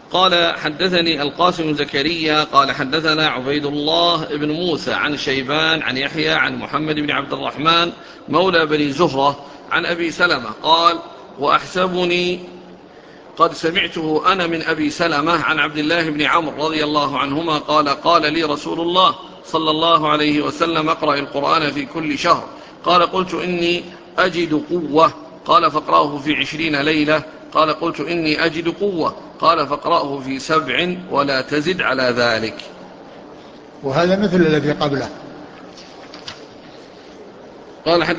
قال حدثني القاسم بن زكريا قال حدثنا عبيد الله بن موسى عن شيبان عن يحيى عن محمد بن عبد الرحمن مولى بني زهرة عن أبي سلمة قال وأحسبني قد سمعته أنا من أبي سلمة عن عبد الله بن عمرو رضي الله عنهما قال قال لي رسول الله صلى الله عليه وسلم اقرأ القرآن في كل شهر. قال قلت إني أجد قوة. قال فاقرأه في 20 ليلة. قال قلت إني أجد قوة. قال فاقرأه في 7 ولا تزد على ذلك. وهذا مثل الذي قبله. قال